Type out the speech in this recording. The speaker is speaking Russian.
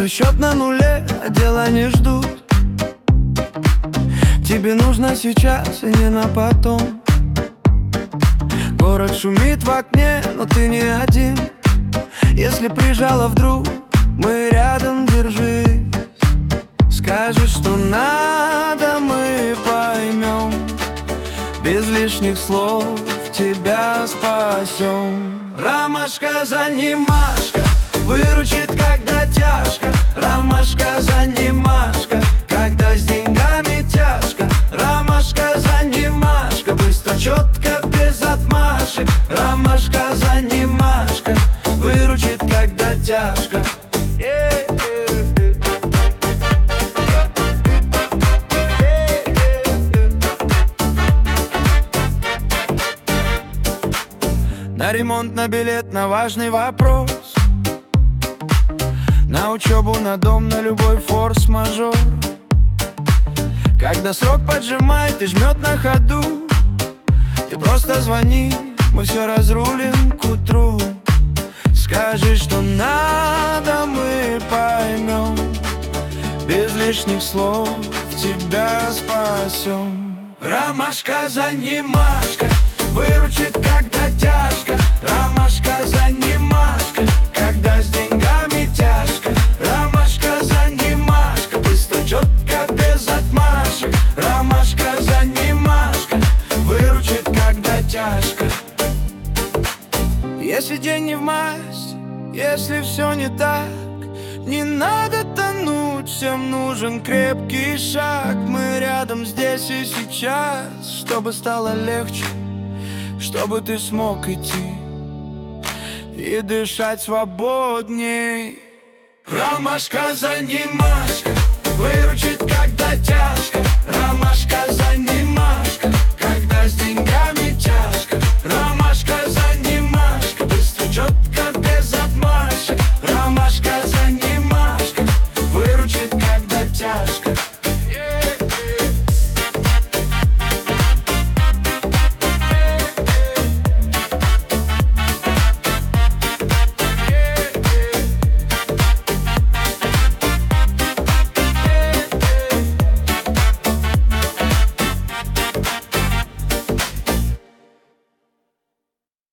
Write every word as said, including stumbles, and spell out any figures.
Счет на нуле, а дела не ждут. Тебе нужно сейчас и не на потом. Город шумит в окне, но ты не один. Если прижала вдруг, мы рядом, держись. Скажешь, что надо, мы поймем. Без лишних слов тебя спасем. Ромашка-занимашка выручит, когда тяжко. Ромашка-занимашка, когда с деньгами тяжко. Ромашка-занимашка, быстро, четко, без отмашек. Ромашка-занимашка выручит, когда тяжко. На ремонт, на билет, на важный вопрос, на учебу, на дом, на любой форс-мажор. Когда срок поджимает и жмет на ходу, ты просто звони, мы все разрулим к утру. Скажи, что надо, мы поймем. Без лишних слов тебя спасем. Ромашка-занимашка выручит, когда тяжко. Ромашка-занимашка, когда с деньгами тяжко. Ромашка-занимашка, быстро, четко, без отмашек. Ромашка-занимашка выручит, когда тяжко. Если день не в масть, если все не так, не надо тонуть, всем нужен крепкий шаг. Мы рядом здесь и сейчас, чтобы стало легче, чтобы ты смог идти и дышать свободней. Ромашка-занимашка выручит, когда тяжко.